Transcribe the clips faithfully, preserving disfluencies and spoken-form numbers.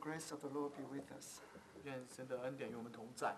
grace of the Lord be with us. 愿神的恩典与我们同在。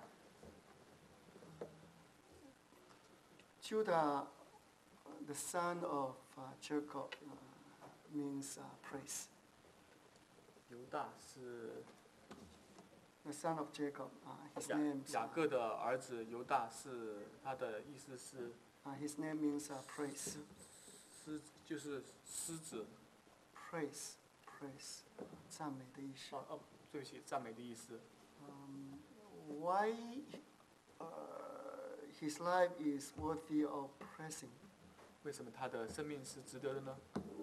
Judah, the son of uh, Jacob, uh, means uh, praise. 犹大是 The son of Jacob, uh, his 雅 name 雅各的儿子犹大是他的意思是 uh, his name means uh, praise. 狮，就是狮子。 Praise, praise, 赞美的意思。 哦哦，对不起，赞美的意思。 Um, why uh, his life is worthy of praising? 为什么他的生命是值得的呢？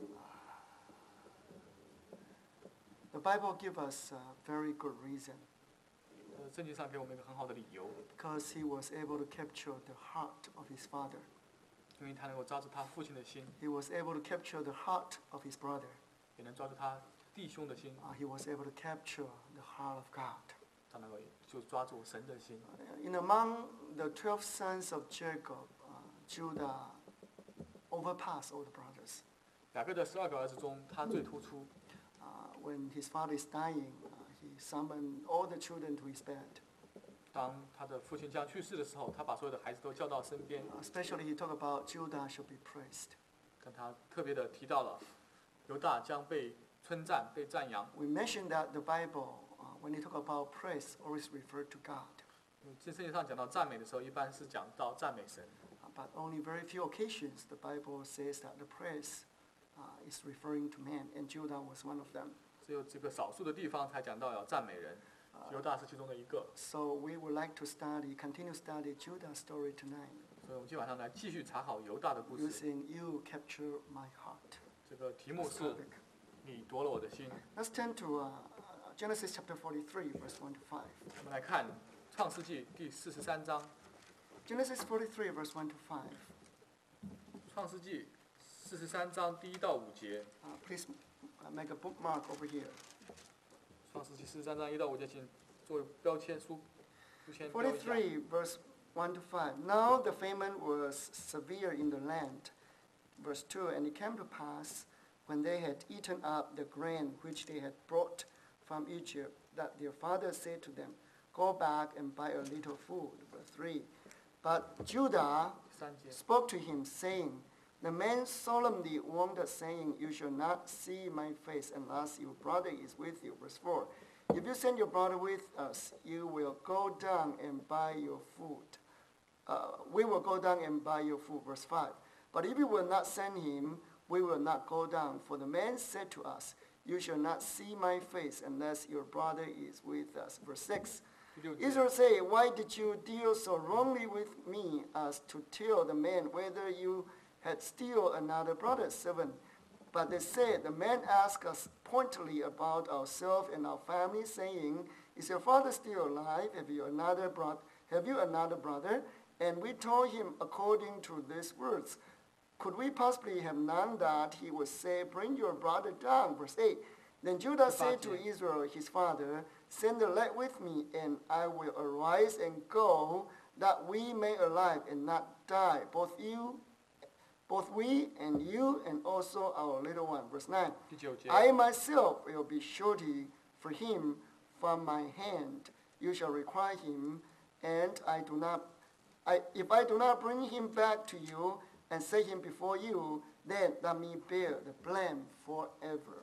The Bible gives us a very good reason. 呃，圣经上给我们一个很好的理由， Because he was able to capture the heart of his father. 因为他能够抓住他父亲的心， He was able to capture the heart of his brother. 也能抓住他弟兄的心， Uh, he was able to capture the heart of God. 他能够就抓住神的心。 In among the twelve sons of Jacob, uh, Judah overpassed all the brothers. 雅各的十二个儿子中，他最突出。 Uh, when his father is dying, uh, he summoned all the children to his bed. 当他的父亲将去世的时候，他把所有的孩子都叫到身边， Uh, especially he talked about Judah should be praised. 跟他特别的提到了犹大将被称赞、被赞扬。 We mentioned that the Bible, uh, when they talk about praise, always refer to God. 在圣经上讲到赞美的时候，一般是讲到赞美神， Uh, but only very few occasions the Bible says that the praise uh, is referring to man, and Judah was one of them. 只有这个少数的地方才讲到要赞美人，犹大是其中的一个。 So we would like to study, continue study Judah's story tonight, 所以我们今晚上来继续查考犹大的故事。 using You Capture My Heart. 这个题目 This 是 topic. 你夺了我的心。 Let's turn to uh, Genesis chapter forty-three, verse one to five. 我们来看创世纪第四十三章。 Genesis forty-three, verse one to five. 创世纪四十三章第一到五节。 Uh, please uh, make a bookmark over here. 创世纪四十三章一到五节，请作为标签书书签标一下。 forty-three, verse one to five. Now the famine was severe in the land. Verse two, and it came to pass, when they had eaten up the grain which they had brought from Egypt, that their father said to them, Go back and buy a little food. Verse three. But Judah 三节， spoke to him, saying, The man solemnly warned us, saying, You shall not see my face unless your brother is with you. Verse four. If you send your brother with us, you will go down and buy your food. Uh, we will go down and buy your food. Verse five. But if you will not send him, we will not go down. For the man said to us, You shall not see my face unless your brother is with us. Verse six. 第六节， Israel said, Why did you deal so wrongly with me as to tell the man whether you had still another brother? Seven. But they said, The man asked us pointedly about ourselves and our family, saying, Is your father still alive? Have you another brother? Have you another brother? And we told him according to these words. Could we possibly have known that he would say, Bring your brother down? Verse eight. Then Judah said to Israel, his father, Send the lad with me, and I will arise and go, that we may alive and not die, both you, both we and you, and also our little one. Verse nine. 第九节， I myself will be surety for him from my hand. You shall require him, and I do not. I, if I do not bring him back to you and set him before you, then let me bear the blame forever.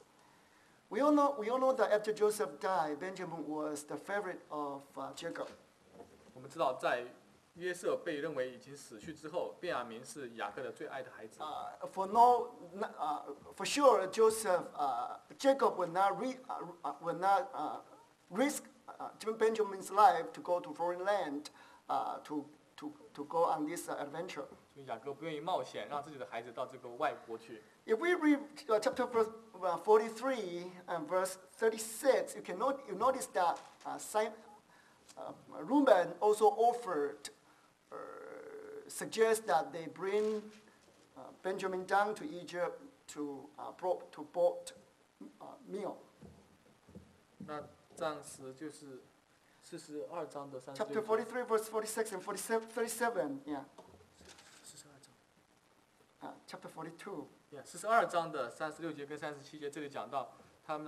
We all know. We all know that after Joseph died, Benjamin was the favorite of uh, Jacob. 我们知道在约瑟被认为已经死去之后，便雅明是雅各的最爱的孩子。 Uh, for no, uh, for sure, Joseph, uh, Jacob would not re, uh, uh, would not uh, risk uh, Benjamin's life to go to foreign land uh, to to to go on this uh, adventure. 所以雅各不愿意冒险，让自己的孩子到这个外国去。 If we read uh, chapter verse, uh, forty-three and verse thirty-six, you can note, you notice that uh, Simon, uh, Reuben also offered, uh, suggests that they bring uh, Benjamin down to Egypt to uh, brought to bought uh, meal. 那暂时就是四十二章的三十 Chapter 六节。 forty-three, verse forty-six and forty-seven, thirty-seven, yeah. 四十二章。 Uh, chapter forty-two. 四十二章的三十六节跟三十七节，这里讲到他们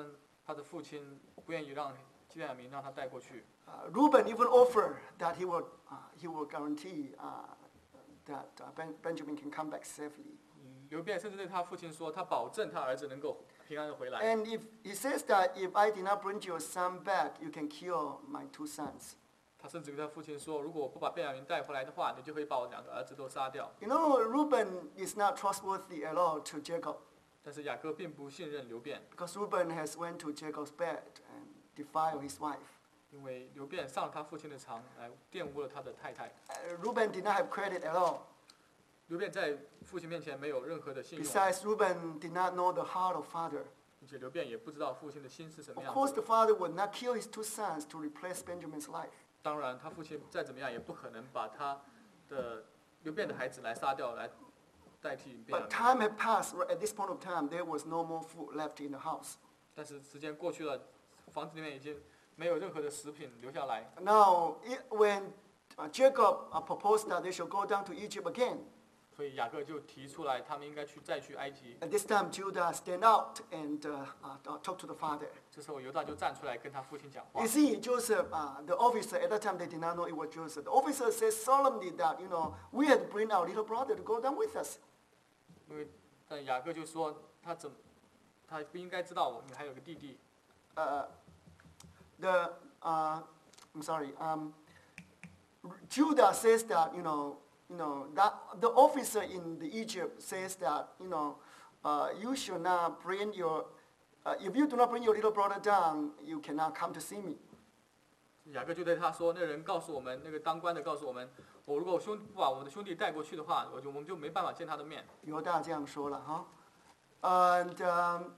他的父亲不愿意让基便雅明让他带过去。 Uh, Reuben even offered that he will, uh, he will guarantee uh, that uh, ben- Benjamin can come back safely. 刘辩甚至对他父亲说，他保证他儿子能够平安的回来。 And if he says that if I did not bring your son back, you can kill my two sons. 他甚至跟他父亲说，如果我不把便雅明带回来的话，你就会把我两个儿子都杀掉。 You know, Reuben is not trustworthy at all to Jacob 但是雅各并不信任刘辩， because Reuben has went to Jacob's bed and defiled his wife. 因为刘辩上了他父亲的床，来玷污了他的太太。 Uh, Reuben did not have credit at all. 刘辩在父亲面前没有任何的信用， Besides, Reuben did not know the heart of father. 而且刘辩也不知道父亲的心是什么 Of 样 course, 子 the 的。 father would not kill his two sons to replace Benjamin's life. 当然，他父亲再怎么样也不可能把他的刘辩的孩子来杀掉，来代替便雅 But 明。 time had passed. At this point of time, there was no more food left in the house. 但是时间过去了，房子里面已经没有任何的食品留下来。 Now, it, when uh, Jacob uh, proposed that they should go down to Egypt again, 所以雅各就提出来，他们应该去再去埃及。 at this time Judah stand out and uh, uh, talk to the father. 这时候犹大就站出来跟他父亲讲话 You。see, Joseph, uh, the officer, at that time they did not know it was Joseph. The officer says solemnly that, you know, we had to bring our little brother to go down with us. 因为但雅各就说他怎他不应该知道我你还有个弟弟。 Uh, the, uh, I'm sorry, um, Judah says that, you know, you know, that the officer in the Egypt says that, you know, uh, you should not bring your, uh, if you do not bring your little brother down, you cannot come to see me. 雅各就对他说：“那人告诉我们，那个当官的告诉我们，我如果兄不把我们的兄弟带过去的话，我就我们就没办法见他的面。 犹大这样说了哈。And um,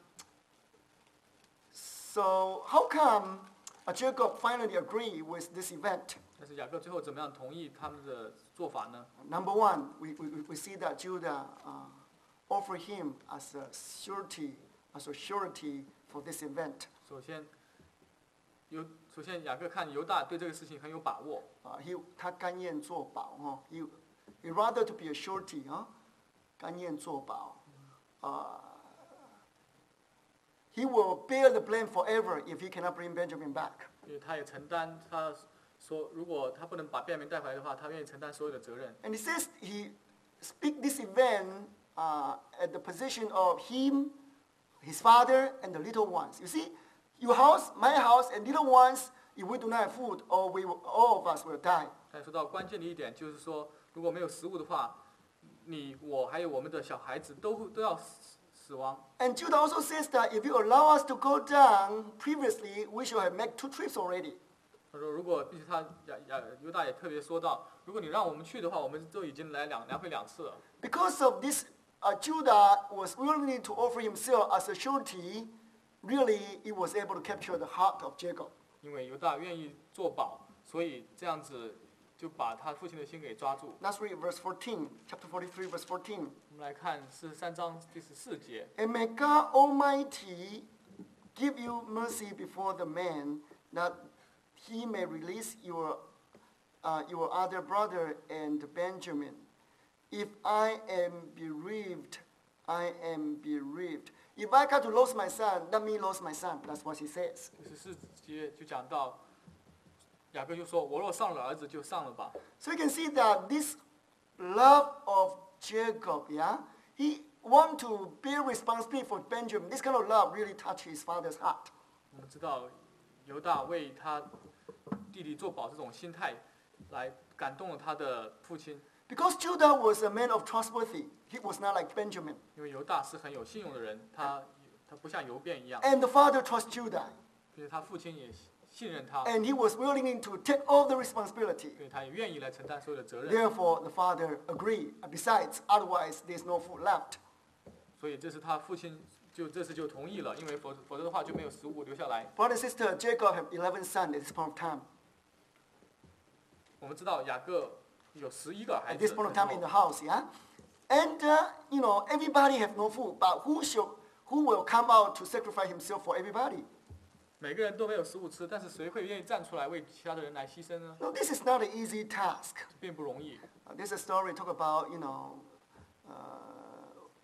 so how come uh, Jacob finally agreed with this event? ” 但是雅各最后怎么样同意他们的做法呢？ Number one, we, we, we see that Judah uh, offered him as a surety, as a surety for this event. 首先，犹首先雅各看犹大对这个事情很有把握， Uh, he 他甘愿做保哈 he, he rather to be a surety 哈、甘愿做保 uh, he will bear the blame forever if he cannot bring Benjamin back. 因为他也承担他说，如果他不能把便雅明带回来的话，他愿意承担所有的责任。 And he says he speak this event uh, at the position of him, his father, and the little ones. You see, your house, my house, and little ones, if we do not have food, or we will, all of us will die. 他也说到关键的一点就是说，如果没有食物的话，你我还有我们的小孩子都都要死死亡。 And Judah also says that if you allow us to go down, previously we should have made two trips already. 他说，如果并且他亚亚犹大也特别说到，如果你让我们去的话，我们都已经来两来回两次了。 Because of this, uh, Judah was willing to offer himself as a surety. Really, he was able to capture the heart of Jacob. 因为犹大愿意做保，所以这样子就把他父亲的心给抓住。 Let's read verse fourteen, chapter forty-three, verse fourteen. 我们来看四十三章第十四节。 And may God Almighty give you mercy before the man, that he may release your, uh, your other brother and Benjamin. If I am bereaved, I am bereaved. If I got to lose my son, let me lose my son. That's what he says. 第十四节就讲到，雅各就说：“我若丧了儿子，就丧了吧。” So you can see that this love of Jacob, yeah, he want to bear responsibility for Benjamin. This kind of love really touched his father's heart. 我们知道犹大为他弟弟做保这种心态，来感动了他的父亲。 Because Judah was a man of trustworthy, he was not like Benjamin. 因为犹大是很有信用的人，他他不像犹辩一样， And the father trusts Judah. 并且他父亲也信任他， And he was willing to take all the responsibility. 所以他也愿意来承担所有的责任。 Therefore, the father agreed. Besides, otherwise, there's no food left. 所以这是他父亲就这次就同意了，因为否否则的话就没有食物留下来。 Brother and sister, Jacob had eleven sons at this point of time. 我们知道雅各有十一个孩 At 子 this point 的 of 时 time in 候 the house, yeah? And, uh, you know, everybody have no food, but who should, who will come out to sacrifice himself for everybody? 每个人都没有食物吃，但是谁会愿意站出来为其他的人来牺牲呢？ No, this is not an easy task. 并不容易。 Uh, there's a story talk about, you know, uh,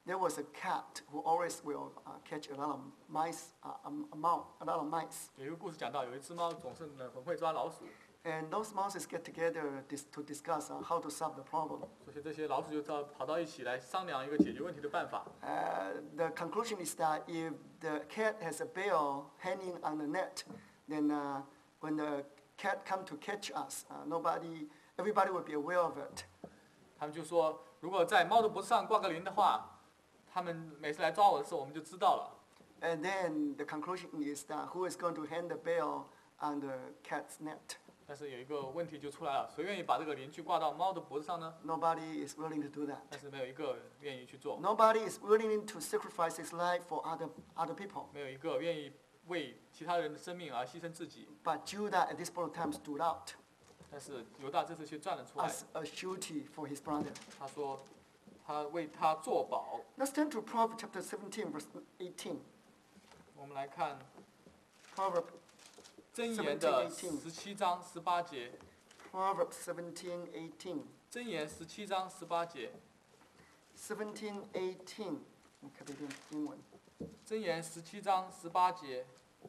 there was a cat who always will uh, catch a lot of mice, uh, um, a, mouse, a lot of mice. 有一个故事讲到，有一只猫总是呢很会抓老鼠， And those mouses get together dis- to discuss uh, how to solve the problem. 所以这些老鼠就到跑到一起来商量一个解决问题的办法。 Uh, the conclusion is that if the cat has a bell hanging on the net, then uh, when the cat come to catch us, uh, nobody, everybody will be aware of it. 他们就说，如果在猫的脖子上挂个铃的话，他们每次来抓我的时候，我们就知道了。 And then the conclusion is that who is going to hang the bell on the cat's net? 但是有一个问题就出来了，谁愿意把这个铃去挂到猫的脖子上呢？ Nobody is willing to do that. 但是没有一个愿意去做， Nobody is willing to sacrifice his life for other, other people. 没有一个愿意为其他人的生命而牺牲自己。 But Judah at this point of time stood out 但是犹大这次却站了出来， as a surety for his brother. 他说他为他作保。 Let's turn to Proverbs chapter seventeen, verse eighteen. 我们来看 Proverbs 箴言的 17 十七章十八节， Proverbs seventeen, eighteen. 箴言十七章十八节， seventeen, eighteen. 我看这边英文。 箴言十七章十八节。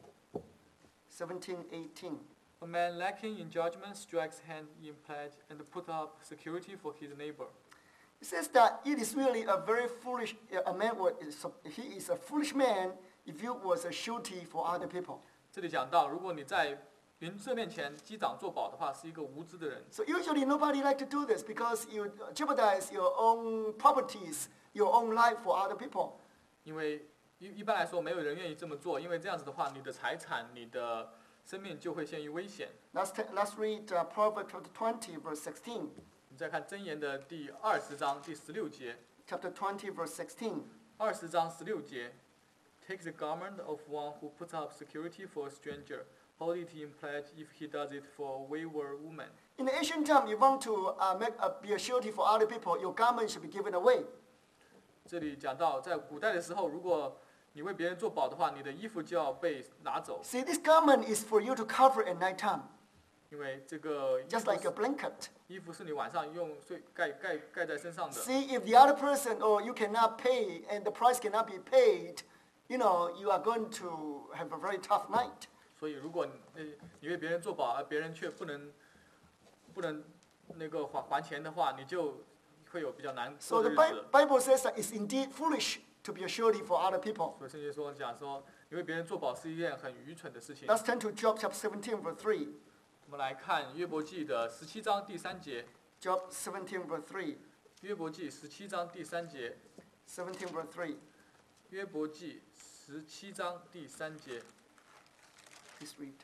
seventeen, eighteen. A man lacking in judgment strikes hand in pledge and put up security for his neighbor. It says that it is really a very foolish, a man, was- he is a foolish man if he was a surety for other people. 这里讲到，如果你在邻舍面前击掌作保的话，是一个无知的人。 So usually nobody like to do this because you jeopardize your own properties, your own life for other people. 因为一一般来说，没有人愿意这么做，因为这样子的话，你的财产、你的生命就会陷于危险。 Let's, ta- let's read uh, Proverbs chapter twenty, verse sixteen. 你再看箴言的第二十章第十六节， Chapter twenty, verse sixteen. 二十章十六节 ，Take the garment of one who puts up security for a stranger, hold it in pledge if he does it for a wayward woman. In the ancient time, you want to uh, make a, be a surety for other people, your garment should be given away. 这里讲到，在古代的时候，如果你为别人做保的话，你的衣服就要被拿走， See, this garment is for you to cover at night time, 因为这个衣 just 服 like a 是 blanket. 衣服是你晚上用睡盖盖盖在身上的。 See, if the other person or you cannot pay and the price cannot be paid, you know, you are going to have a very tough night. 所以，如果你呃你为别人做保，而别人却不能不能那个还还钱的话，你就会有比较难 So 过 the 的日 Bi- 子。 Bible says that it's indeed foolish to be a surety for other people. 所以圣经说讲说，你为别人做保是一件很愚蠢的事情。 Let's turn to Job chapter seventeen, verse three. 我们来看约伯记的十七章第三节。 Job seventeen, verse three. 约伯记十七章第三节。 seventeen, verse three. 约伯记十七章第三节。 Please read.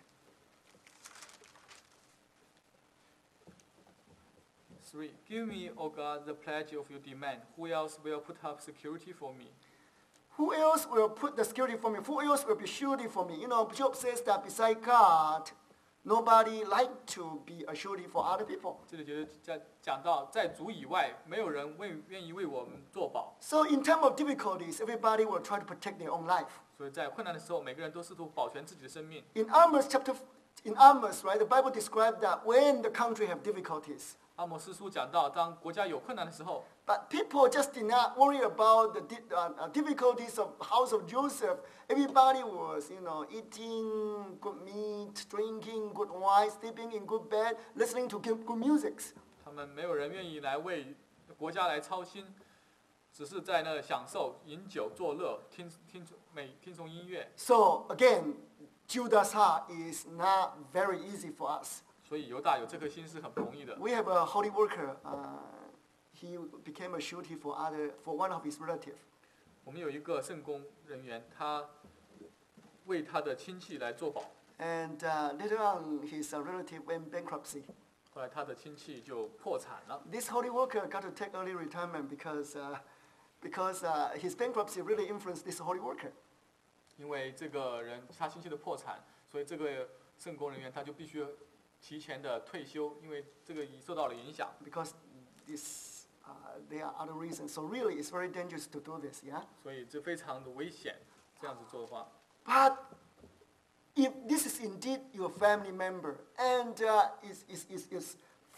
Three. Give me, O God, the pledge of your demand. Who else will put up security for me? Who else will put the security for me? Who else will be surety for me? You know, Job says that beside God, nobody like to be a surety for other people. 这里觉得在讲到在主以外，没有人为愿意为我们做保。 So in time of difficulties, everybody will try to protect their own life. 所以在困难的时候，每个人都试图保全自己的生命。 In Amos chapter, in Amos, right, the Bible describes that when the country have difficulties, 阿摩斯书讲到，当国家有困难的时候， but people just did not worry about the di- uh, uh, difficulties of house of Joseph. Everybody was, you know, eating good meat, drinking good wine, sleeping in good bed, listening to good, good music. 他们没有人愿意来为国家来操心，只是在那享受、饮酒作乐、听听美听从音乐。 So again, Judah's heart is not very easy for us. 所以犹大有这颗心是很不容易的。 We have a holy worker. Uh, he became a surety for other for one of his relatives. 我们有一个圣公人员，他为他的亲戚来做保， And uh, later on, his uh, relative went bankruptcy. 后来他的亲戚就破产了。 This holy worker got to take early retirement because uh, because uh, his bankruptcy really influenced this holy worker. 因为这个人他亲戚的破产，所以这个圣公人员他就必须提前的退休，因为这个受到了影响。 Because this, uh, there are other reasons. So really, it's very dangerous to do this. Yeah. 所以这非常的危险，这样子做的话。 But if this is indeed your family member and uh, is, is, is, is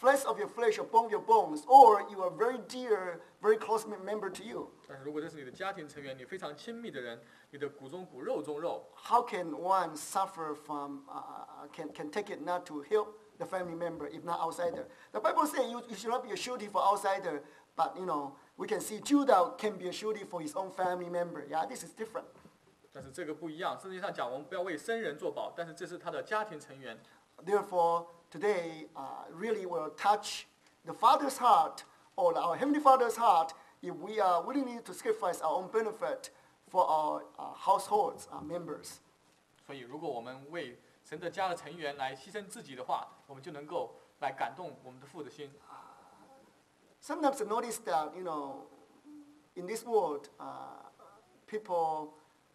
flesh of your flesh or bone of your bones, or you are very dear, very close member to you. 但是如果这是你的家庭成员，你非常亲密的人，你的骨中骨、肉中肉， How can one suffer from, uh, can, can take it not to help the family member if not outsider? The Bible says you, you should not be a surety for outsider, but you know, we can see Judah can be a surety for his own family member. Yeah, this is different. 但是这个不一样。圣经上讲，我们不要为生人作保，但是这是他的家庭成员。 Therefore, today uh, really will touch the Father's heart or our Heavenly Father's heart if we are willing to sacrifice our own benefit for our uh, households, our members. 所以，如果我们为神的家的成员来牺牲自己的话，我们就能够来感动我们的父的心。 Sometimes I notice that, you know, in this world, uh, people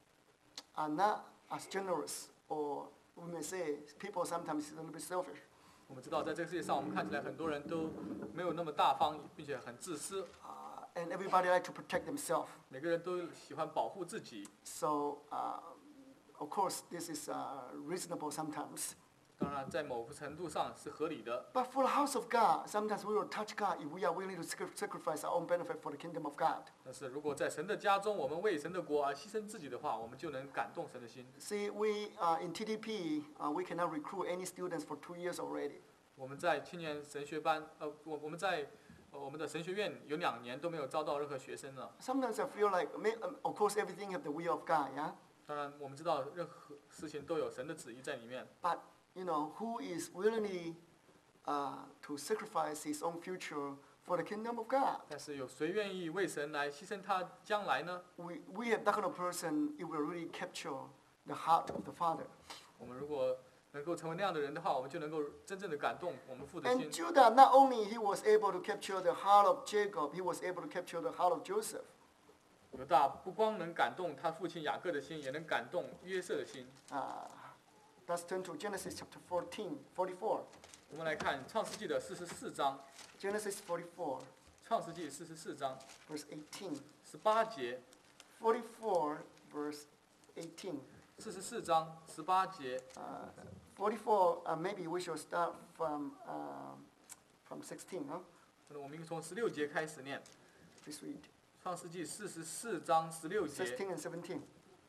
are not as generous, or we may say people sometimes is a little bit selfish. 我们知道，在这个世界上，我们看起来很多人都没有那么大方，并且很自私。 Uh, and everybody like to protect themselves. 每个人都喜欢保护自己。 So, uh, of course, this is uh, reasonable sometimes. 当然，在某个程度上是合理的。 But for the house of God, sometimes we will touch God if we are willing to sacri- sacrifice our own benefit for the kingdom of God. 但是如果在神的家中，我们为神的国而牺牲自己的话，我们就能感动神的心。 See, we uh, in T D P, uh, we cannot recruit any students for two years already. 我们在青年神学班，呃，我我们在、呃、我们的神学院有两年都没有招到任何学生了。 Sometimes I feel like, may, um, of course, everything have the will of God, yeah. 当然，我们知道任何事情都有神的旨意在里面。 But you know, who is willingly uh, to sacrifice his own future for the kingdom of God? 但是有谁愿意为神来牺牲他将来呢？ We we have that kind of person. It will really capture the heart of the Father. 我们如果能够成为那样的人的话，我们就能够真正的感动我们父的 And 心。 Judah, not only he was able to capture the heart of Jacob, he was able to capture the heart of Joseph. 犹大不光能感动他父亲雅各的心，也能感动约瑟的心。 Uh, let's turn to Genesis chapter fourteen, forty-four. 我们来看创世纪的四十四章， Genesis forty-four, 创世纪四十四章 verse eighteen. 十八节， forty-four, verse eighteen. 四十四章十八节。 Uh, forty-four, uh, maybe we should start from, uh, from sixteen, huh? 那我们从十六节开始念， Please read. 创世纪四十四章十六节。 sixteen and seventeen.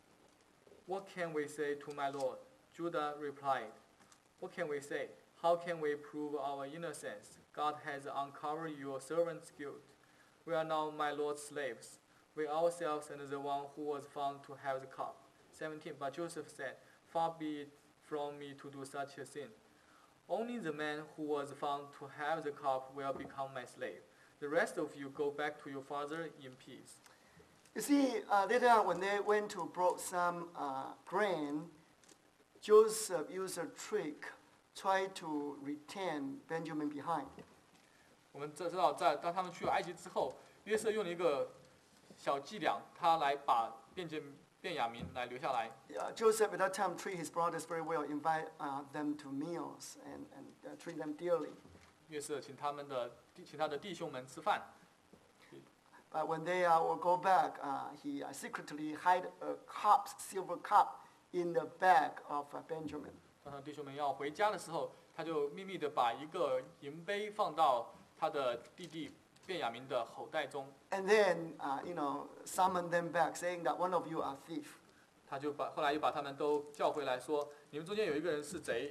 What can we say to my Lord? Judah replied, What can we say? How can we prove our innocence? God has uncovered your servant's guilt. We are now my Lord's slaves, we ourselves and the one who was found to have the cup. seventeen. But Joseph said, Far be it from me to do such a sin. Only the man who was found to have the cup will become my slave. The rest of you go back to your father in peace. You see, uh, later on when they went to brought some uh, grain, Joseph used a trick, tried to retain Benjamin behind. 我们知道，在当他们去了埃及之后，约瑟用了一个小伎俩，他来把便捷便雅明来留下来。 Uh, Joseph at that time treat his brothers very well, invite uh, them to meals and, and uh, treat them dearly. 约瑟请他们的请他的弟兄们吃饭， But when they uh, will go back, uh, he uh, secretly hide a cup, silver cup, in the bag of uh, Benjamin. 当他弟兄们要回家的时候，他就秘密的把一个银杯放到他的弟弟便雅明的口袋中， And then, uh, you know, summon them back, saying that one of you are thief. 他就把后来又把他们都叫回来说，你们中间有一个人是贼。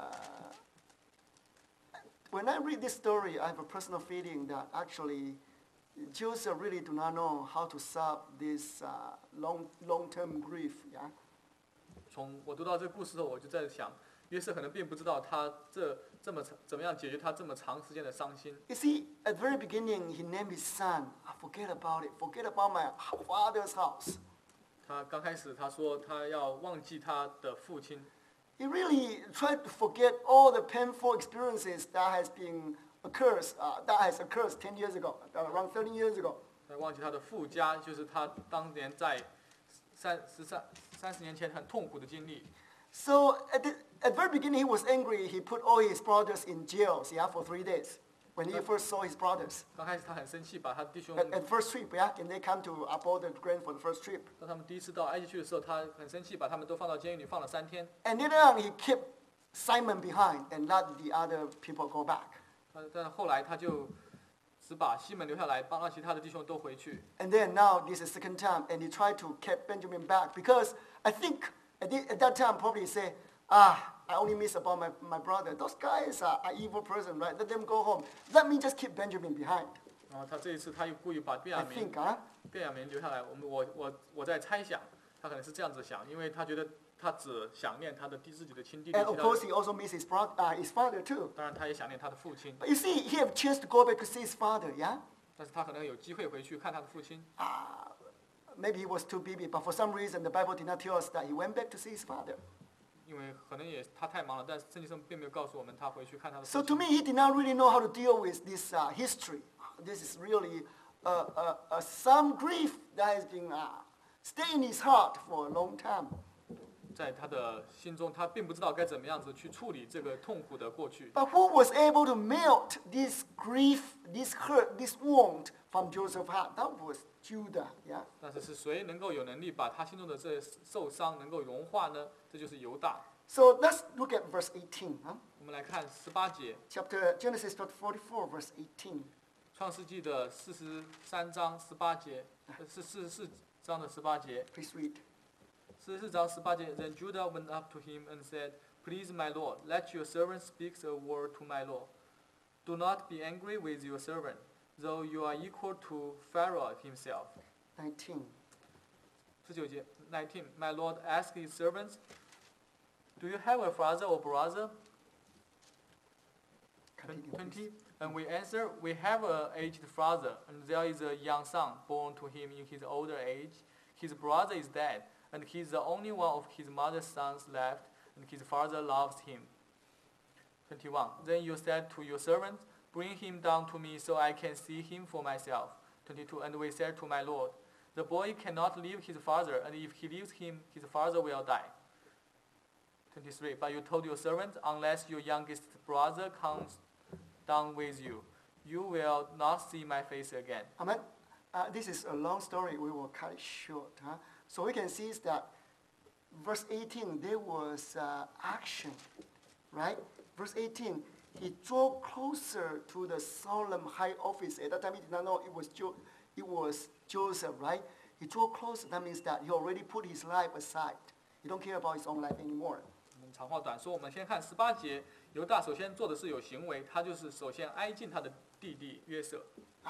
When I read this story, I have a personal feeling that actually Joseph really do not know how to solve this uh, long, long-term grief. Yeah. 从我读到这个故事后，我就在想，约瑟可能并不知道他这这么长怎么样解决他这么长时间的伤心。 You see, at the very beginning, he named his son. "Ah, forget about it. Forget about my father's house. 他刚开始他说他要忘记他的父亲， He really tried to forget all the painful experiences that has been occurs, uh, that has occurred ten years ago, uh, around thirty years ago. 他忘记他的父家，就是他当年在三十三三十年前很痛苦的经历。 So at the, at the very beginning, he was angry. He put all his brothers in jails, yeah, for three days. When he first saw his brothers. 刚开始他很生气，把他弟兄 At, at first trip, yeah, and they come to uphold the grain for the first trip. 当他们第一次到埃及去的时候，他很生气，把他们都放到监狱里放了三天。 And later on, he kept Simon behind and let the other people go back. 但但后来他就只把西门留下来，帮让其他的弟兄都回去。 And then now this is second time, and he tried to keep Benjamin back because I think at, the, at that time probably say, ah, I only miss about my, my brother. Those guys are, are evil person, right? Let them go home. Let me just keep Benjamin behind. 然后他这一次他又故意把便 I 雅明 think, huh? 便雅明留下来。我们我我我在猜想，他可能是这样子想，因为他觉得他只想念他的弟自己的亲弟弟， And 其 of 他 course, he also missed his, bro- uh, his father too. 当然他也想念他的父亲， But you see, he have a chance to go back to see his father, yeah? 但是他可能有机会回去看他的父亲。 Uh, maybe he was too busy, but for some reason the Bible did not tell us that he went back to see his father. 因为可能也他太忙了，但是圣经上并没有告诉我们他回去看他的 So 父 to 亲。 me, he did not really know how to deal with this uh, history. This is really uh, uh, uh, some grief that has been uh, staying in his heart for a long time. 在他的心中，他并不知道该怎么样子去处理这个痛苦的过去。 But who was able to melt this grief, this hurt, this wound from Joseph's heart? That was Judah, yeah? 但是是谁能够有能力把他心中的这受伤能够融化呢？这就是犹大。 So let's look at verse eighteen. Huh? 我们来看十八节， Chapter Genesis chapter forty-four, verse eighteen. 创世纪的四十三章十八节，呃是四十四章的十八节。 Please read. 四十四章十八节 Then Judah went up to him and said, Please, my lord, let your servant speak a word to my lord. Do not be angry with your servant, though you are equal to Pharaoh himself. nineteen. 十九节 nineteen My lord asked his servants, Do you have a father or brother? Continue, twenty please. And we answer, We have a aged father, and there is a young son born to him in his older age. His brother is dead, and he is the only one of his mother's sons left, and his father loves him. twenty-one Then you said to your servant, Bring him down to me so I can see him for myself. twenty-two And we said to my lord, The boy cannot leave his father, and if he leaves him, his father will die. twenty-three But you told your servant, Unless your youngest brother comes down with you, you will not see my face again. Amen. Uh, this is a long story. We will cut it short. Huh? So we can see is that verse eighteen, there was uh, action, right? Verse eighteen, he drew closer to the solemn high office. At that time, he did not know it was, jo- it was Joseph, right? He drew closer. That means that he already put his life aside. He don't care about his own life anymore. 我们长话短说，我们先看十八节，犹大首先做的是有行为，他就是首先挨近他的弟弟约瑟，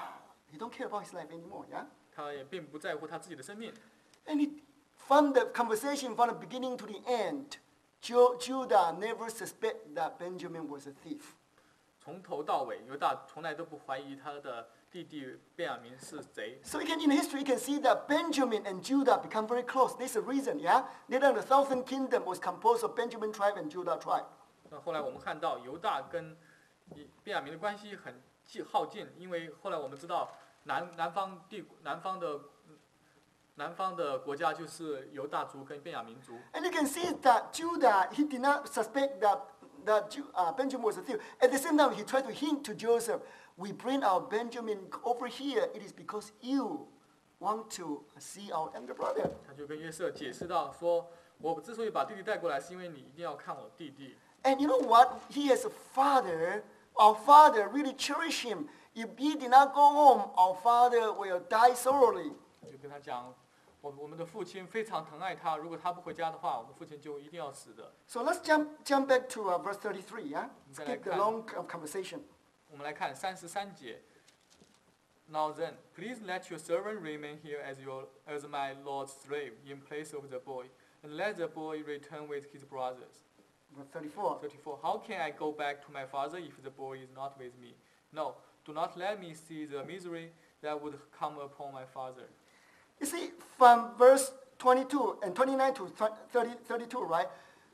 He don't care about his life anymore, yeah? 他也并不在乎他自己的生命。 And he, from the conversation from the beginning to the end, Jo- Judah never suspect that Benjamin was a thief. 从头到尾，犹大从来都不怀疑他的弟弟便雅明是贼。 So you can, in history, you can see that Benjamin and Judah become very close. There's a reason, yeah? Later, the southern kingdom was composed of Benjamin tribe and Judah tribe. 那后来我们看到犹大跟便雅明的关系很近靠近，因为后来我们知道南南方帝南方的南方的国家就是犹大族跟便雅明族。 And you can see that Judah, he did not suspect that, that Ju- uh, Benjamin was a thief. At the same time, he tried to hint to Joseph, we bring our Benjamin over here, it is because you want to see our younger brother. 他就跟约瑟解释到说，我之所以把弟弟带过来，是因为你一定要看我弟弟。 And you know what? He has a father. Our father really cherish him. If he did not go home, our father will die sorely. 就跟他讲，我我们的父亲非常疼爱他，如果他不回家的话，我们父亲就一定要死的。 So let's jump, jump back to uh, verse thirty-three, yeah? Okay, Skip the can. long uh, conversation. 我们来看三十三节。Now then, please let your servant remain here as your as my lord's slave in place of the boy, and let the boy return with his brothers. Verse thirty-four. thirty-four How can I go back to my father if the boy is not with me? No, do not let me see the misery that would come upon my father. You see, from verse twenty-two and twenty-nine to thirty, thirty-two, right?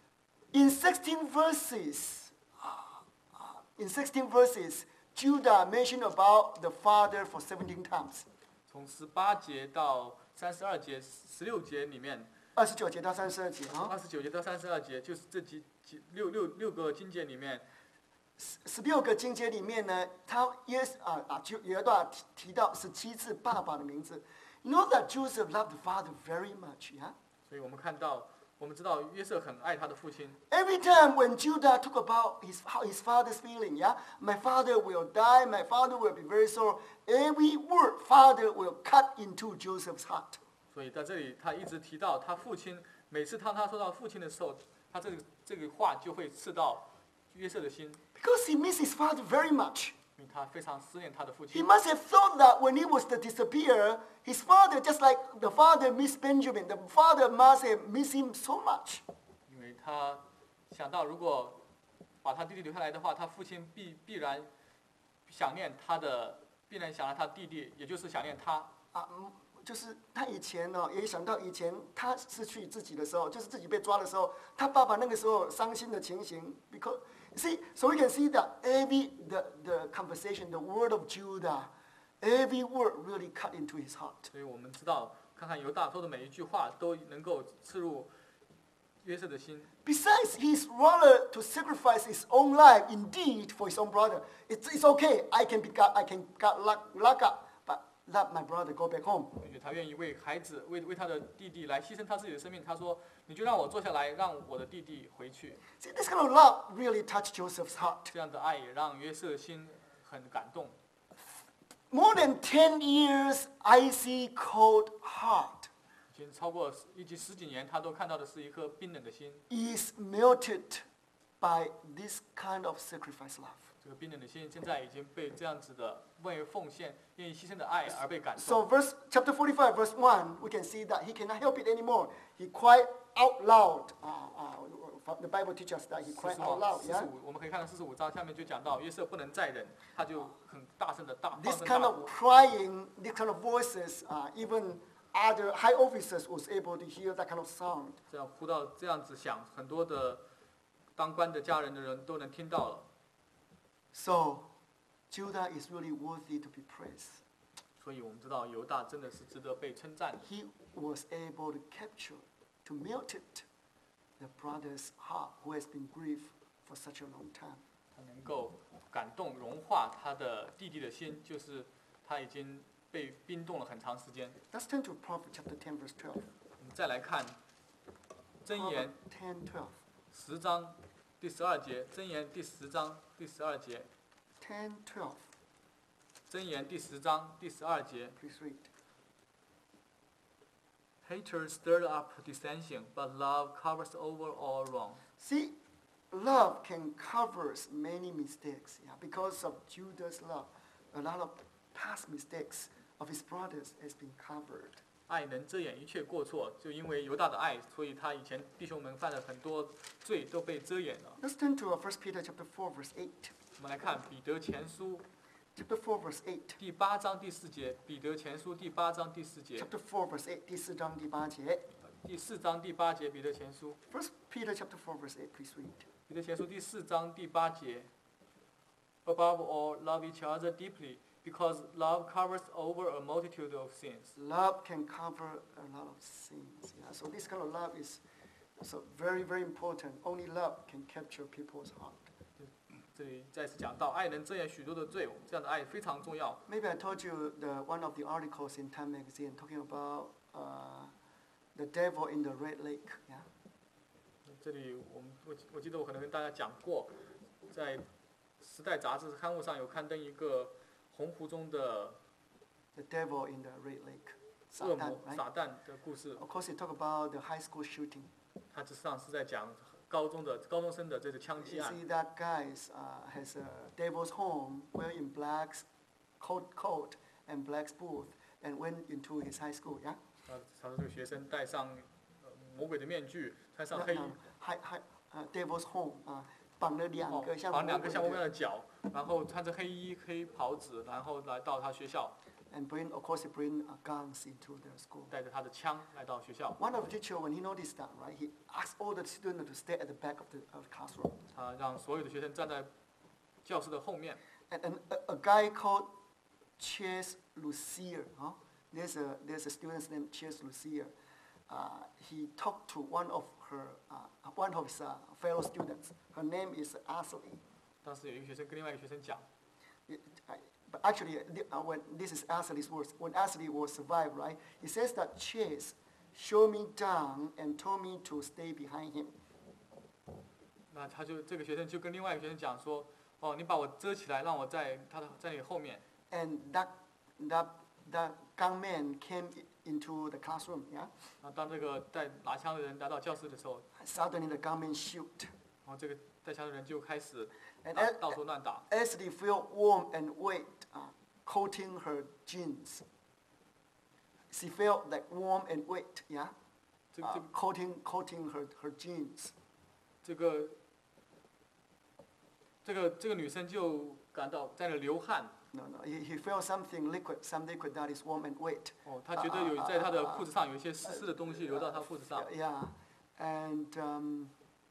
In sixteen verses, in sixteen verses, Judah mentioned about the father for seventeen times. 从十八节到三十二节、十六节里面， 二十九节到三十二节啊， 二十九节到三十二节就是这几几六六六个经节里面， 十六个经节里面呢，他耶啊啊就有一段提提到十七次爸爸的名字。You know that Joseph loved the father very much, yeah? 所以我们看到我们知道约瑟很爱他的父亲， Every time when Judah talk about his, how his father's feeling, yeah, my father will die, my father will be very sorrow. Every word father will cut into Joseph's heart. 所以在这里他一直提到他父亲，每次当他说到父亲的时候，他这个这个话就会刺到约瑟的心， Because he missed his father very much. 因为他非常思念他的父 He 亲。 must have thought that when he was to disappear, his father, just like the father missed Benjamin, the father must have missed him so much. 因为他想到，如果把他弟弟留下来的话，他父亲必必然想念他的，必然想念他弟弟，也就是想念他。 啊，嗯，就是他以前呢、也想到以前他失去自己的时候，就是自己被抓的时候，他爸爸那个时候伤心的情形。Because see, so we can see that every the the conversation, the word of Judah, every word really cut into his heart. 所以我们知道，看看犹大说的每一句话都能够刺入约瑟的心。 Besides, he's rather to sacrifice his own life, indeed, for his own brother. It's it's okay. I can be got, I can got lock lock up, but let my brother go back home. 因为他愿意为孩子、为为他的弟弟来牺牲他自己的生命。他说：“你就让我坐下来，让我的弟弟回去。 See, this kind of love really touched Joseph's heart. ” 这样的爱也让约瑟的心很感动。 More than ten years, icy cold heart 已经超过一及十几年，他都看到的是一颗冰冷的心。 is melted by this kind of sacrifice love. 这个冰冷的心现在已经被这样子的为奉献、愿意牺牲的爱而被感 So 动。 verse chapter forty-five, verse one, we can see that he cannot help it anymore. He cried out loud. Uh, uh, the Bible teaches us that he 四 cried 十 out 五、 loud. 四 Yeah. 十五，我们可以看到四十五章下面就讲到约瑟不能再忍，他就很大声的大放 This 声 kind 大 of 哭。 crying, this kind of voices, uh, even other high officers was able to hear that kind of sound. 这样哭到这样子响，很多的当官的家人的人都能听到了。 So Judah is really worthy to be praised. 所以我们知道犹大真的是值得被称赞的。 He was able to capture, to melt it, the brother's heart who has been grieved for such a long time. 他能够感动融化他的弟弟的心，就是他已经被冰冻了很长时间。 Let's turn to Proverbs chapter ten, verse twelve. 我们再来看箴言 Proverbs ten, twelve. 十章第十二节，箴言第十章第十二节， ten, twelve. 箴言第十章第十二节。 Please read. Hatred stirred up dissension, but love covers over all wrong. See, love can cover many mistakes. Yeah, because of Judah's love, a lot of past mistakes of his brothers has been covered. 爱能遮掩一切过错，就因为犹大的爱，所以他以前弟兄们犯了很多罪都被遮掩了。 Let's turn to uh, First Peter chapter four, verse eight. 我们来看彼得前书 Chapter four, verse eight. 第八章第四节，彼得前书第八章第四节， Chapter four, verse eight. 第四章第八节。 第四章第八节，彼得前书， First Peter chapter four, verse eight. Please read. 彼得前书第四章第八节。Above all, love each other deeply, because love covers over a multitude of sins. Love can cover a lot of sins. Yeah, so this kind of love is so very, very important. Only love can capture people's heart. 这里再次讲到，爱能遮掩许多的罪，这样的爱非常重要。 Maybe I told you the one of the articles in Time magazine talking about uh, the devil in the Red Lake. Yeah. 这里我们我我记得我可能跟大家讲过，在《时代》杂志刊物上有刊登一个洪湖中的 The devil in the Red Lake. 恶 Satan, 魔 right? 撒旦的故事， Of course, it talk about the high school shooting. 它实际上是在讲高中的高中生的这个枪击 You 案。 see that guy uh, has a devil's home, wearing black coat, coat and black booth, and went into his high school. Yeah. 他他说这个学生戴上呃魔鬼的面具，穿上 No, 黑衣 no, high, high, uh, devil's home. 啊、绑了两哦个像绑两个像魔魔鬼的鬼的脚，然后穿着黑衣黑袍子，然后来到他学校， and bring, of course, he bring uh, guns into the school. 带着他的枪来到学校。 One of the teacher, when he noticed that, right, he asked all the students to stay at the back of the, of the classroom. 他让所有的学生站在教室的后面。 And, and a, a guy called Chase Lucier, huh? There's a there's a student's name Chase Lucier. Uh, he talked to one of her uh, one of his uh, fellow students. Her name is Ashley. 当时有一个学生跟另外一个学生讲， It- I- But actually, the- uh, when this is Ashley's words, when Ashley was survived, right? He says that Chase, showed me down and told me to stay behind him. 那他就这个学生就跟另外一个学生讲说，哦，你把我遮起来，让我在他的在你后面。 And that, that, that gunman came into the classroom, yeah? 然后当这个带拿枪的人来到教室的时候， Suddenly the gunman shoot. 然后这个带枪的人就开始 And 打 as, 到处乱打。 Ashley felt warm and wet, uh, coating her jeans. She felt like warm and wet, yeah? 这 Uh, 这 coating, coating her, her jeans. 这个这个这个女生就感到在那流汗。 No, no, he, he felt something liquid, some liquid that is warm and wet. 哦，她觉得有在她的裤子上有一些湿湿的东西流到她裤子上。 Yeah, and um,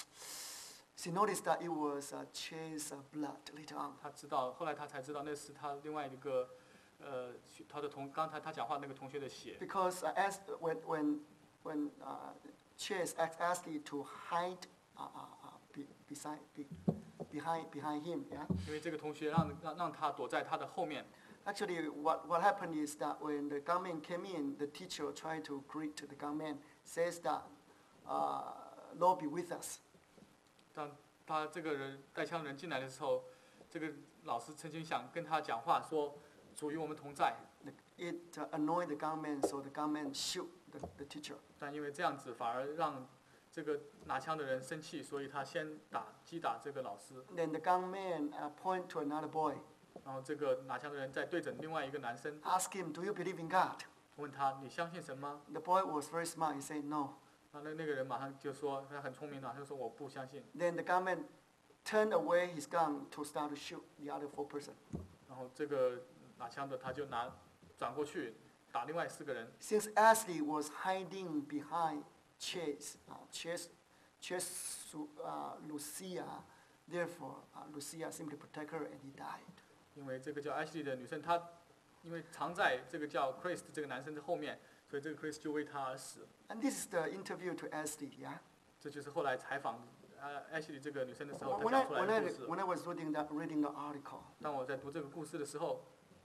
she noticed that it was uh, Che's uh, blood later on. 她知道，后来她才知道那是她另外一个，呃，她的同刚才她讲话那个同学的血。 Because uh, as when when when uh, Ches asked Ashley to hide uh, uh, uh, be, beside be, behind behind him, yeah. 因为这个同学让让让她躲在她的后面。 Actually, what what happened is that when the gunman came in, the teacher tried to greet the gunman, says that, uh, "Lord be with us." 当他这个人带枪的人进来的时候，这个老师曾经想跟他讲话说：“主与我们同在。” It uh, annoyed the gunman, so the gunman shoot the, the teacher. 但因为这样子反而让这个拿枪的人生气，所以他先打击打这个老师。 Then the gunman uh, point to another boy, 然后这个拿枪的人再对准另外一个男生， ask him, "Do you believe in God?" 问他：“你相信神吗 The boy was very smart. He said, "No." ？” 然后那那个人马上就说：“他很聪明的，他就说我不相信。 Then the gunman turned away his gun to start to shoot the other four person. ” 然后这个拿枪的他就拿转过去打另外四个人。 Since Ashley was hiding behind Chase, uh, Chase, Chase, uh, Lucia, therefore uh, Lucia simply protect her and he died. 因为这个叫 Ashley 的女生，她因为藏在这个叫 Chris 的这个男生的后面，所以这个 Chris 就为他而死。 And this is the interview to Ashley, yeah? 这就是后来采访呃 Ashley 这个女生的时候，她 When I, 讲出来 when 的 I, 故事。 when I was reading that, reading the article, 当我在读这个故事的时候，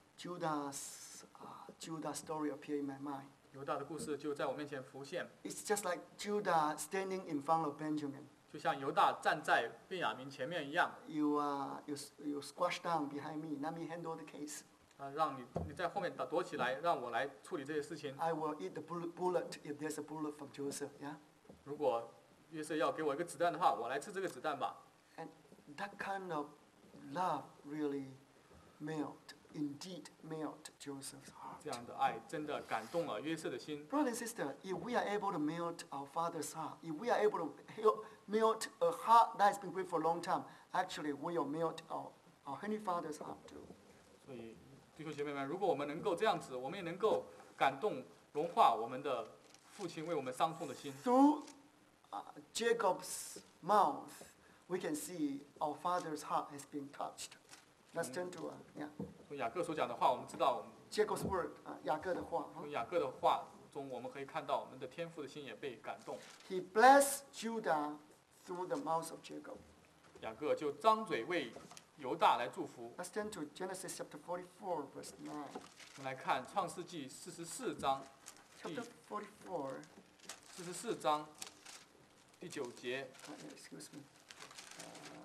Judah's, uh, Judah's story appeared in my mind. 犹大的故事就在我面前浮现， It's just like Judah standing in front of Benjamin. 就像犹大站在便雅明前面一样， You, uh, you, s- you squash down behind me. Let me handle the case. 啊，让你你在后面躲躲起来，让我来处理这些事情。 I will eat the bullet, bullet if there's a bullet from Joseph, yeah? 如果约瑟要给我一个子弹的话，我来吃这个子弹吧。 And that kind of love really melt, indeed melt Joseph's heart. 这样的爱真的感动了约瑟的心。 Brother and sister, if we are able to melt our father's heart, if we are able to help melt a heart that has been great for a long time, actually we will melt our, our Heavenly Father's heart too. 所以弟兄姐妹们，如果我们能够这样子，我们也能够感动融化我们的父亲为我们伤痛的心。 Through uh, Jacob's mouth, we can see our father's heart has been touched. Let's turn to, uh, yeah, 从雅各所讲的话，我们知道， Jacob's word, uh, 雅各的话. 从雅各的话中，我们可以看到我们的天父的心也被感动。 He blessed Judah through the mouth of Jacob. 雅各就张嘴为犹大来祝福。 Let's turn to Genesis chapter forty-four, verse nine. 我们来看创世纪四十四章，第 Chapter forty-four, 四十四章第九节。 uh, excuse me. Uh,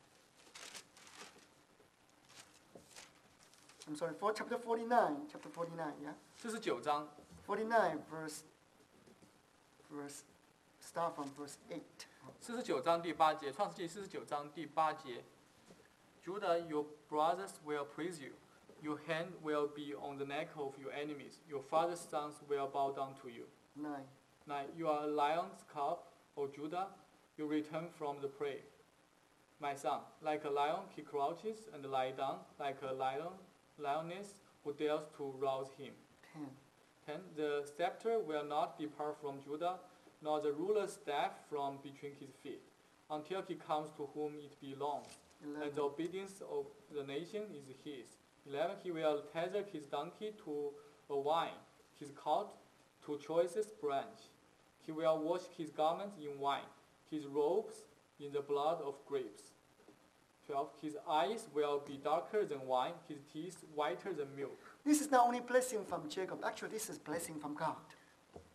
I'm sorry, for chapter forty-nine, chapter forty-nine, yeah? 四十九章 forty-nine, verse, verse, start from verse eight. 四十九章第八节，创世纪四十九章第八节。Judah, your brothers will praise you. Your hand will be on the neck of your enemies. Your father's sons will bow down to you. Nine. Now you are a lion's cub, O Judah. You return from the prey. My son, like a lion he crouches and lie down, like a lion, lioness who dares to rouse him. Ten. Ten, the scepter will not depart from Judah, nor the ruler's staff from between his feet, until he comes to whom it belongs. And Eleven. the obedience of the nation is his. Eleven, he will tether his donkey to a vine, his colt to choicest branch. He will wash his garments in wine, his robes in the blood of grapes. Twelve, his eyes will be darker than wine, his teeth whiter than milk. This is not only blessing from Jacob, actually this is blessing from God.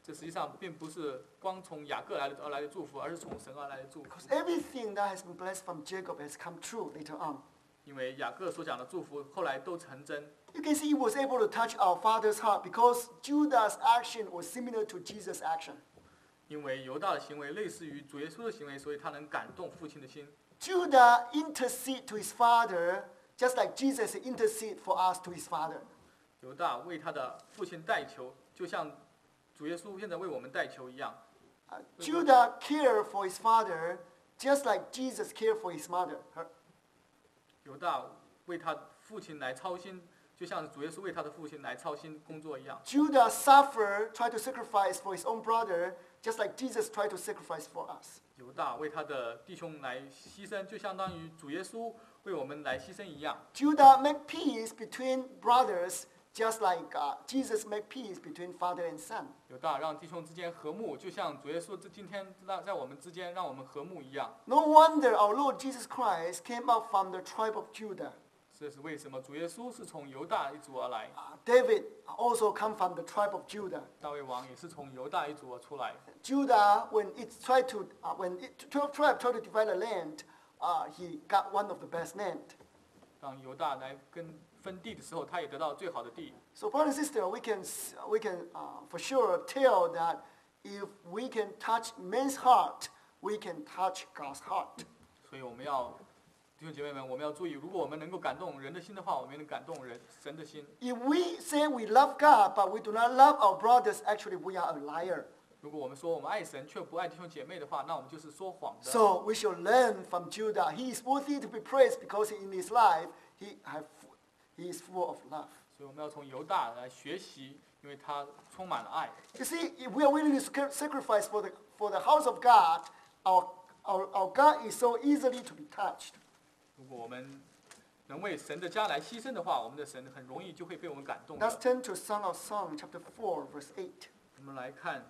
这实际上并不是光从雅各来的而来的祝福，而是从神而来的祝福。 Because everything that has been blessed from Jacob has come true later on. 因为雅各所讲的祝福后来都成真。 You can see he was able to touch our father's heart because Judah's action was similar to Jesus' action. 因为犹大的行为类似于主耶稣的行为，所以他能感动父亲的心。 Judah intercede to his father just like Jesus intercede for us to his father. 犹大为他的父亲代求，就像主耶稣现在为我们代求一样。 Uh, Judah cared for his father just like Jesus cared for his mother. Her- 犹大为他父亲来操心，就像主耶稣为他的父亲来操心工作一样。 Judah suffered, tried to sacrifice for his own brother just like Jesus tried to sacrifice for us. 犹大为他的弟兄来牺牲，就相当于主耶稣为我们来牺牲一样。 Judah made peace between brothers just like uh, Jesus made peace between father and son. 犹大让弟兄之间和睦，就像主耶稣这今天让在我们之间让我们和睦一样。 No wonder our Lord Jesus Christ came up from the tribe of Judah. 这是为什么主耶稣是从犹大一族而来， Uh, David also come from the tribe of Judah. 大卫王也是从犹大一族而出来。 Judah, when it tried to, uh, when it, twelve tribes tried to divide the land, uh, he got one of the best land. 当犹大来跟分地的时候，他也得到最好的地。 So, brother and sister, we can s- we can uh, for sure tell that if we can touch men's heart, we can touch God's heart. 所以我们要弟兄姐妹们，我们要注意，如果我们能够感动人的心的话，我们也能感动人神的心。 If we say we love God, but we do not love our brothers, actually we are a liar. 如果我们说我们爱神却不爱弟兄姐妹的话，那我们就是说谎的。 So we should learn from Judah. He is worthy to be praised because in his life he have he is full of love. 所以我们要从犹大来学习，因为他充满了爱。 You see, if we are willing to sacri- sacrifice for the for the house of God, our our, our God is so easily to be touched. 如果我们能为神的家来牺牲的话，我们的神很容易就会被我们感动 Let's 的。 turn to Song of Song, chapter four, verse eight. 我们来看，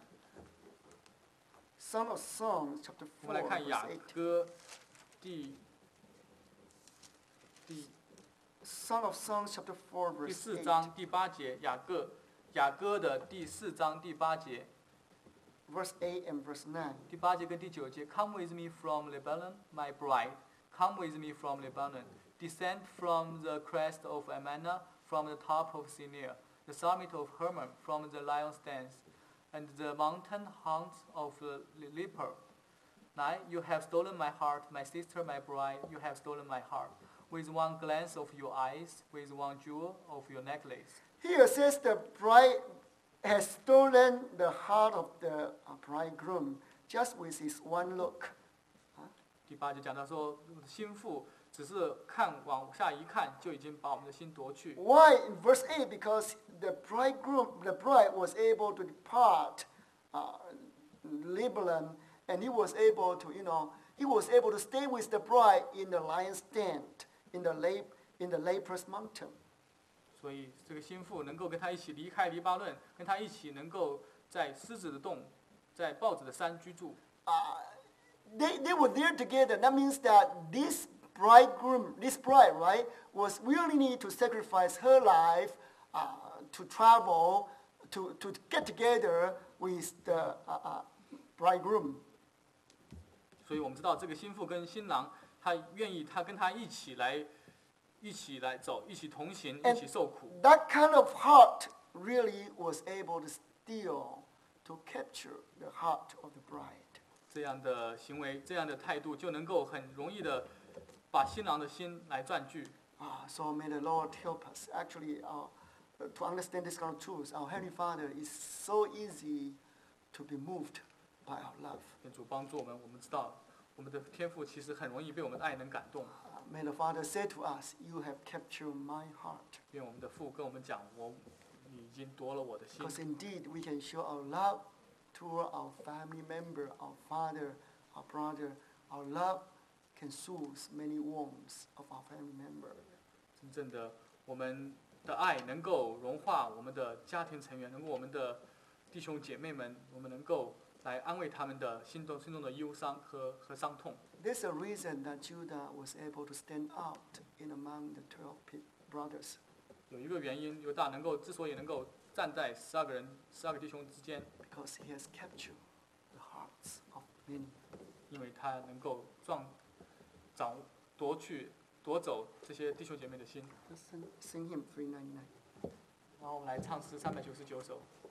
Song of Songs, chapter 我 four, 们来看 verse 雅 eight. 歌第第 Song of Songs, chapter four, 第 verse 四 eight. 章第八节，雅各雅歌的第四章第八节。 Verse eight and verse nine. 第八节跟第九节 ，Come with me from Lebanon, my bride. Come with me from Lebanon. Descend from the crest of Amana, from the top of Sinir, the summit of Hermon, from the lion's dance, and the mountain haunts of the leper. Nine, you have stolen my heart, my sister, my bride. You have stolen my heart. With one glance of your eyes, with one jewel of your necklace. Here says the bride has stolen the heart of the uh, bridegroom just with his one look. 第八节讲到说，心腹只是看往下一看，就已经把我们的心夺去。 Why? In verse eight, because the bridegroom, the bride was able to depart uh, Lebanon, and he was able to, you know, he was able to stay with the bride in the lion's den, in the lap, in the leprous mountain. 所以这个心腹能够跟他一起离开黎巴嫩，跟他一起能够在狮子的洞，在豹子的山居住。 Uh, they, they were there together. That means that this bridegroom, this bride, right, was willing to sacrifice her life uh, to travel, to, to get together with the uh, uh, bridegroom. 所以我们知道这个心腹跟新郎，他愿意他跟他一起来，一起来走，一起同行，一起受苦。 That kind of heart really was able to steal, to capture the heart of the bride. 这样的行为，这样的态度，就能够很容易的把新郎的心来占据。 Ah, so may the Lord help us. Actually, uh, to understand this kind of truth, our Heavenly Father is so easy to be moved by our love. 愿主帮助我们，我们知道我们的天赋其实很容易被我们的爱能感动。 Uh, may the Father say to us, "You have captured my heart." 愿我们的父跟我们讲，我你已经夺了我的心。 Because indeed, we can show our love toward our family member, our father, our brother. Our love can soothe many wounds of our family member. 真正的我们的爱能够融化我们的家庭成员，能够我们的弟兄姐妹们，我们能够来安慰他们的心中心中的忧伤和和伤痛。 There's a reason that Judah was able to stand out in among the twelve pe- brothers. 有一个原因，犹大能够之所以能够站在十二个人、十二个弟兄之间， because he has captured the hearts of many. 因为他能够撞掌夺去夺走这些弟兄姐妹的心。 Let's sing, sing him three ninety-nine. 然后我们来唱诗三百九十九首。